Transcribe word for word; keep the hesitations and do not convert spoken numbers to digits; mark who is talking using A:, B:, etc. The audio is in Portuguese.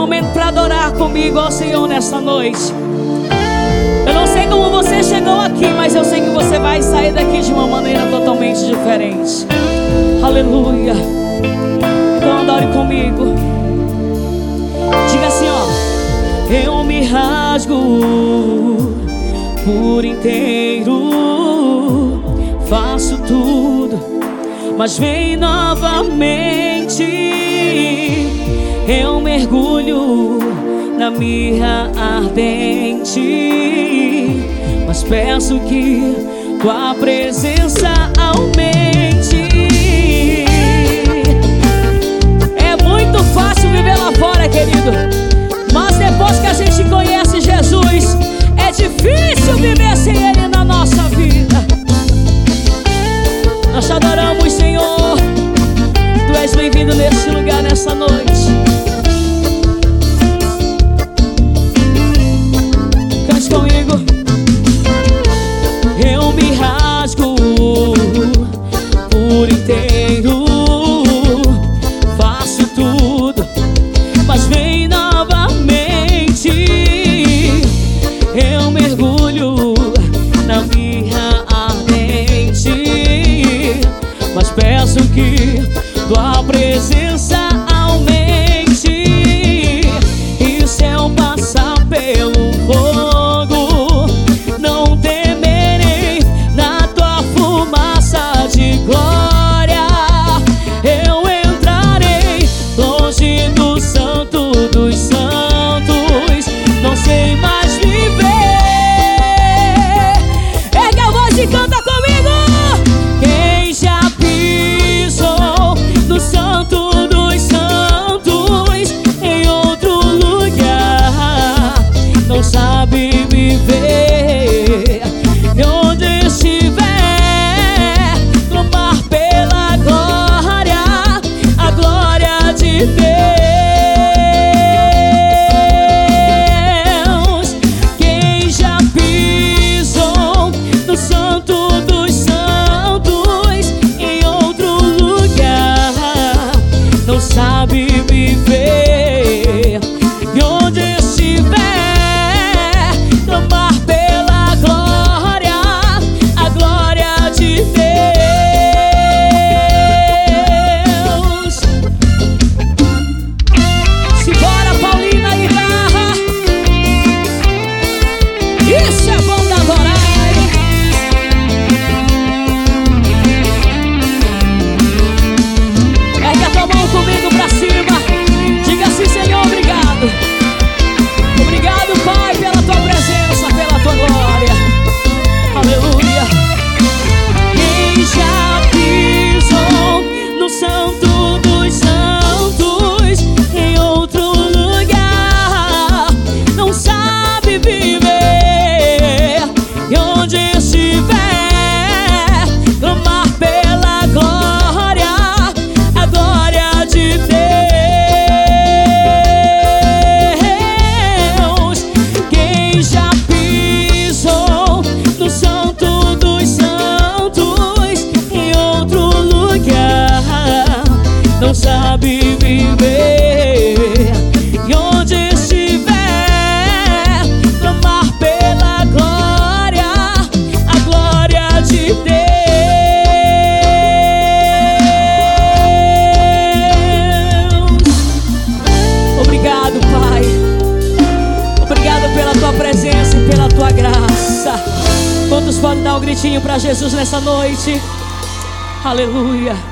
A: momento para adorar comigo ao Senhor nessa noite. Eu não sei como você chegou aqui, mas eu sei que você vai sair daqui de uma maneira totalmente diferente. Aleluia. Então adore comigo. Diga assim, ó: eu me rasgo por inteiro, faço tudo, mas vem novamente. Eu mergulho na mirra ardente, mas peço que tua presença aumente. É muito fácil viver lá fora, querido, mas depois que a gente conhece Jesus, é difícil viver sem Ele na nossa vida. Nós te adoramos, Senhor. Tu és bem-vindo nesse lugar, nessa noite. Cante comigo. Eu me rasgo por inteiro, faço tudo, mas vem novamente. Eu mergulho na mirra ardente, mas peço que tua presença aumente. E se eu passar pelo fogo, não temerei. Na tua fumaça de glória eu entrarei, longe do santo dos santos. Não sei mais viver. Ergue a voz e canta comigo. Quem já pisou no santo dos santos, em outro lugar, não sabe viver. E onde estiver, clamar pela glória, a glória de Deus. Quem já pisou no santo dos santos, em outro lugar, não sabe viver. E onde estiver, clamar pela glória, a glória de Deus. Simbora, Paulinho, na guitarra. Isso é bom de adorar, hein? Ergue a tua mão comigo pra cima. Diga assim: Senhor, obrigado. Obrigado, Pai, pela tua presença, pela tua glória. Aleluia. Quem já pisou no santo dos santos, em outro lugar, não sabe viver. E onde estiver, clamar pela glória, a glória de Deus. Quem já pisou no santo dos santos, em outro lugar, não sabe viver. E onde estiver, clamar pela glória, a glória de Deus. Obrigado, Pai. Obrigado pela tua presença e pela tua graça. Quantos podem dar um gritinho pra Jesus nessa noite? Aleluia.